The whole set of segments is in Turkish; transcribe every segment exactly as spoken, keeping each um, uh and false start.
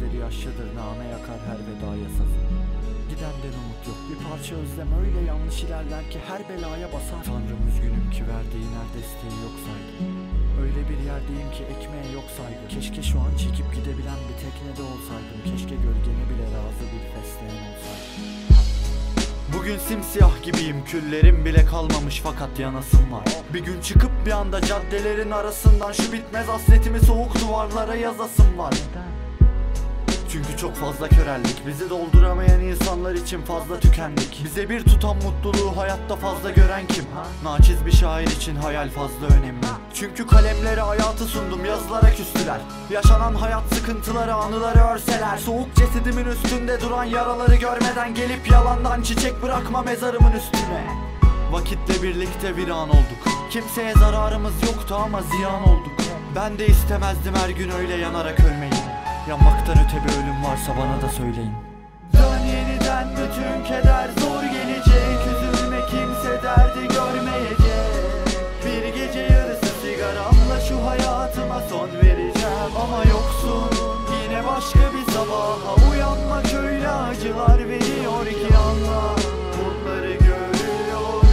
gözleri yaşlıdır, name yakar her veda yasası. Gidenden umut yok, bir parça özlem öyle yanlış ilerler ki her belaya basar. Tanrım üzgünüm ki verdiğin her desteği yok saydım. Öyle bir yerdeyim ki ekmeğe yok saygı. Keşke şu an çekip gidebilen bir teknede olsaydım. Keşke gölgene bile razı bir fesleğen olsaydım. Bugün simsiyah gibiyim, küllerim bile kalmamış fakat yanasım var. Bir gün çıkıp bir anda caddelerin arasından şu bitmez hasretimi soğuk duvarlara yazasım var. Çünkü çok fazla köreldik, bizi dolduramayan insanlar için fazla tükendik. Bize bir tutan mutluluğu hayatta fazla gören kim? Naçiz bir şair için hayal fazla önemli. Çünkü kalemlere hayatı sundum, yazılara küstüler. Yaşanan hayat sıkıntıları, anıları örseler. Soğuk cesedimin üstünde duran yaraları görmeden gelip yalandan çiçek bırakma mezarımın üstüne. Vakitle birlikte viran olduk, kimseye zararımız yoktu ama ziyan olduk. Ben de istemezdim her gün öyle yanarak ölmeyi. Yanmaktan öte bir ölüm varsa bana da söyleyin. Dön yeniden, bütün keder zor gelecek. Üzülme, kimse derdi görmeyecek. Bir gece yarısı sigaramla şu hayatıma son vereceğim. Ama yoksun, yine başka bir sabaha uyanmak öyle acılar veriyor ki anla. Bunları görüyorum.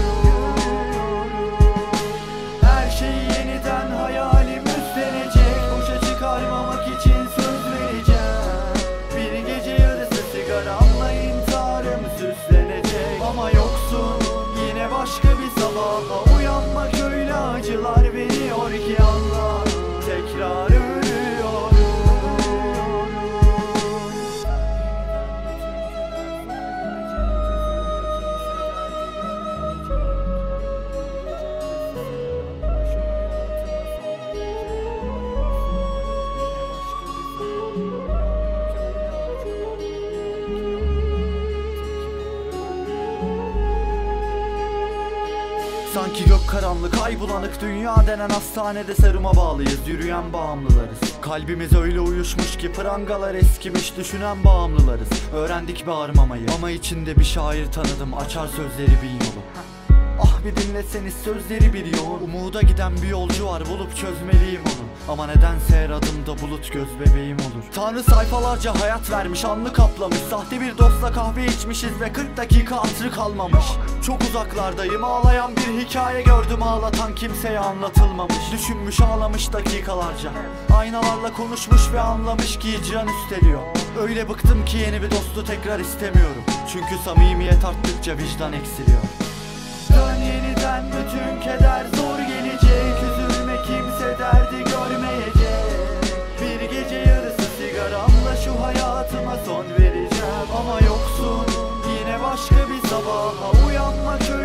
Her şeyi yeniden hayalim üstlenecek. Boşa çıkarmamak için söz ama yoksun, yine başka bir sabaha uyanmak öyle acılar veriyor ki Allah tekrar ölüyorum. Sanki gök karanlık, ay bulanık, dünya denen hastanede seruma bağlıyız, yürüyen bağımlılarız. Kalbimiz öyle uyuşmuş ki prangalar eskimiş, düşünen bağımlılarız. Öğrendik bağırmamayı ama içinde bir şair tanıdım, açar sözleri bin yolu. Ah bir dinleseniz sözleri bir yoğun. Umuda giden bir yolcu var, bulup çözmeliyim onu. Ama nedense her adımda bulut göz bebeğim olur. Tanrı sayfalarca hayat vermiş, anlı kaplamış. Sahte bir dostla kahve içmişiz ve kırk dakika hatırı kalmamış. Çok uzaklardayım, ağlayan bir hikaye gördüm, ağlatan kimseye anlatılmamış. Düşünmüş ağlamış dakikalarca, aynalarla konuşmuş ve anlamış ki can üsteliyor. Öyle bıktım ki yeni bir dostu tekrar istemiyorum. Çünkü samimiyet arttıkça vicdan eksiliyor. Dön yeniden, bütün keder zor gelecek. Üzülme, kimse derdi görmeyecek. Bir gece yarısı sigaramla şu hayatıma son vereceğim. Ama yoksun, yine başka bir sabaha uyanmak öyle